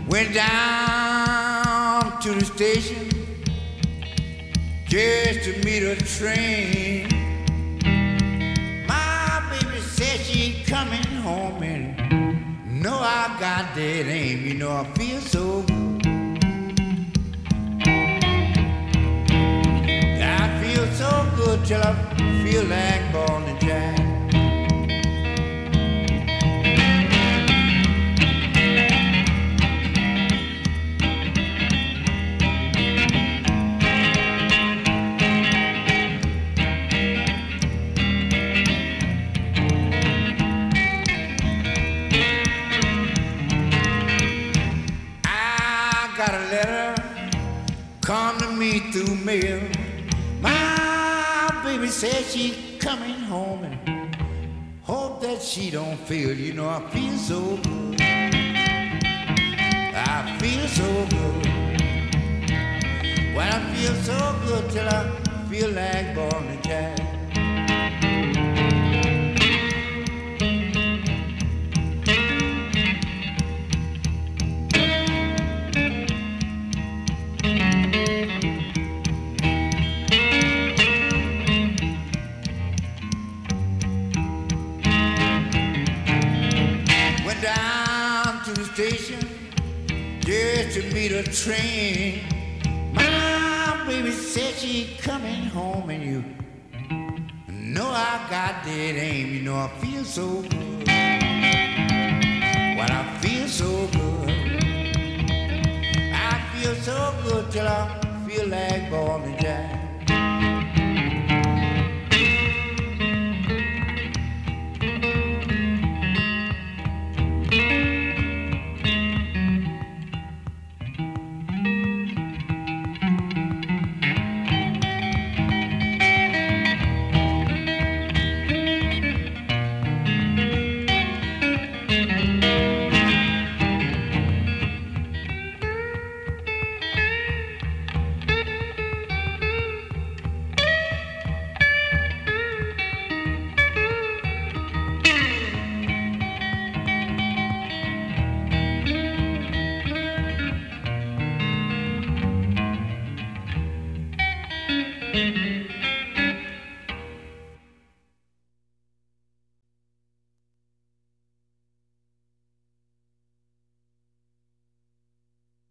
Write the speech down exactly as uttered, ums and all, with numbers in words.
Went down to the station just to meet a train. My baby said she coming home and know I got that aim. You know I feel so good. I feel so good till I feel like born to jack. Come to me through mail. My baby said she coming home and hope that she don't feel. You know I feel so good. I feel so good. Well, I feel so good till I feel like born to jack. Just to meet a train. My baby said she coming home and you know I got that aim. You know I feel so good. Well, I feel so good. I feel so good till I feel like born.